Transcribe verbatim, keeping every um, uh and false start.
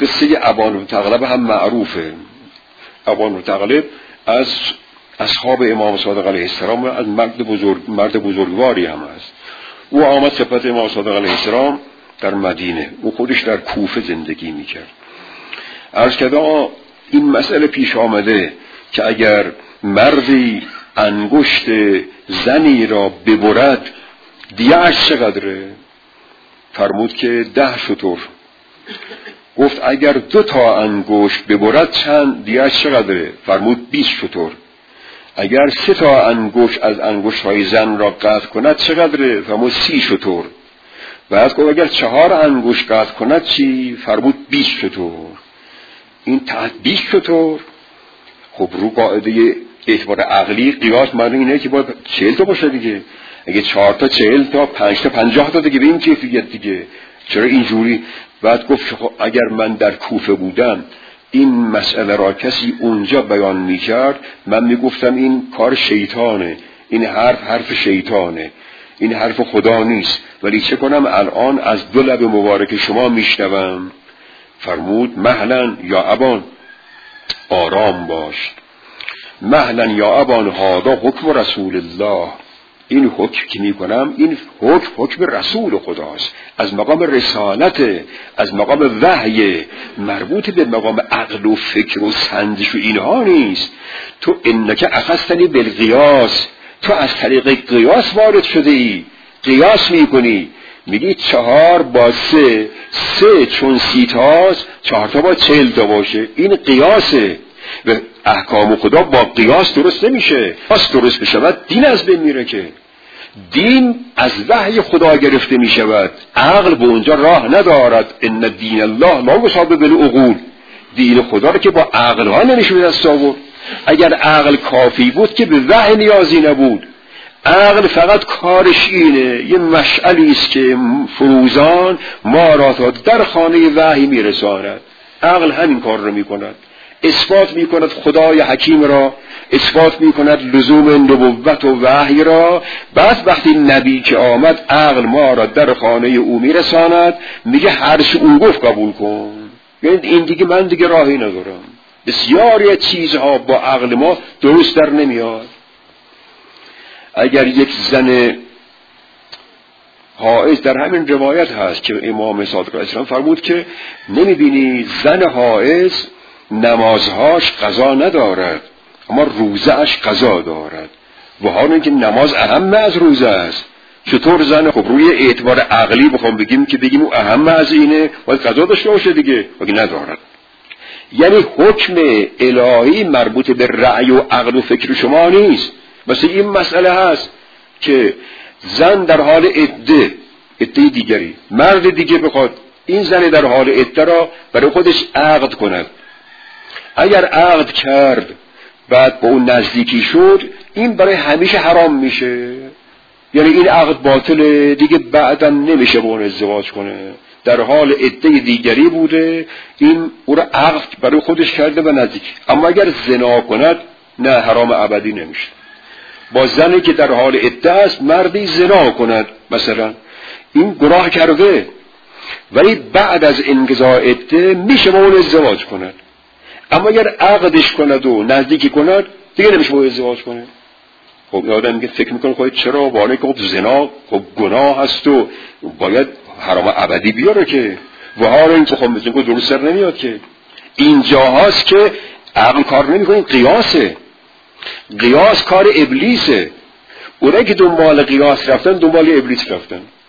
قصه ابان بن تغلب هم معروفه. ابان بن تغلب از اصحاب امام صادق علیه السلام، از مرد بزرگ مرد بزرگواری هم است. او آمد خدمت امام صادق علیه السلام در مدینه. او خودش در کوفه زندگی میکرد. عرض کردم این مسئله پیش آمده که اگر مردی انگشت زنی را ببرد دیه‌اش چقدره؟ فرمود که ده شتر. گفت اگر دو تا انگشت ببرد چند دیه‌اش چقدره؟ فرمود بیست شتر. اگر سه تا انگشت از انگشت های زن را قطع کند چقدره؟ فرمود سی شتر. بعد گفت اگر چهار انگشت قطع کند چی؟ فرمود بیست شتر. این تحت بیست شتر. خب رو قاعده اعتبار عقلی قیاس معنی اینه که باید چهل تا باشه دیگه. اگه چهار تا چهل تا پنج تا پنجاه تا دیگه به این کیفیت دیگه. چرا اینجوری؟ بعد گفت اگر من در کوفه بودم این مسئله را کسی اونجا بیان میکرد من میگفتم این کار شیطانه، این حرف حرف شیطانه، این حرف خدا نیست، ولی چه کنم الان از دو لب مبارک شما میشنوم. فرمود مهلا یا ابان، آرام باش. مهلا یا ابان، هذا حکم رسول الله. این حکم که میکنم این حکم حکم رسول خداست، از مقام رسالت، از مقام وحی، مربوط به مقام عقل و فکر و سنجش و اینها نیست. تو انک اخذتنی بالقیاس، تو از طریق قیاس وارد شده ای، قیاس میکنی، میگی چهار با سه، سه چون سی تاست چهار تا با چهل تا باشه. این قیاسه و احکام خدا با قیاس درست نمیشه. قیاس درست بشود دین از بین میره. که دین از وحی خدا گرفته میشود، عقل به اونجا راه ندارد. ان دین الله لا یصاب بالعقول. دین خدا رو که با عقل ها نمیشه به دست آورد. اگر عقل کافی بود که به وحی نیازی نبود. عقل فقط کارش اینه، یه مشعلی است که فروزان ما را تا در خانه وحی میرساند. عقل همین کار رو میکند، اثبات میکند خدای حکیم را، اثبات میکند لزوم نبوت و وحی را. بعد وقتی نبی که آمد عقل ما را در خانه او میرساند، میگه هر چه اون گفت قبول کن. یعنی این دیگه من دیگه راهی ندارم. بسیاری چیزها با عقل ما درست در نمیاد. اگر یک زن حائض، در همین روایت هست که امام صادق علیه السلام فرمود که نمیبینی زن حائض نمازهاش قضا ندارد اما روزهش قضا دارد، و حالا اینکه نماز اهم از روزه است. چطور زن؟ خب روی اعتبار عقلی بخوام بگیم که بگیم او اهم از اینه باید قضا داشته باشه دیگه، ولی ندارد. یعنی حکم الهی مربوط به رأی و عقل و فکر شما نیست. مثل این مسئله هست که زن در حال عده، عده دیگری، مرد دیگه بخواد این زن در حال عده را برای خودش عقد کند، اگر عقد کرد بعد با اون نزدیکی شد، این برای همیشه حرام میشه. یعنی این عقد باطله دیگه، بعدا نمیشه با اون ازدواج کنه. در حال عده دیگری بوده، این او را عقد برای خودش کرده و نزدیک. اما اگر زنا کند نه، حرام ابدی نمیشه. با زنی که در حال عده است مردی زنا کند مثلا، این گناه کرده، ولی بعد از انقضاء عده میشه با اون ازدواج کند. اما اگر عقدش کند و نزدیکی کند دیگه نمیشه با ازدواج کنه. خب آدم میگه فکر میکنه خواهید چرا باید که خب زنا خب گناه هست و باید حرام ابدی بیاره که، و حالا این خب مثل که درست سر نمیاد. که اینجا هست که عقل کار نمیکنه، قیاسه. قیاس کار ابلیسه. اونایی که دنبال قیاس رفتن دنبال ابلیس رفتن.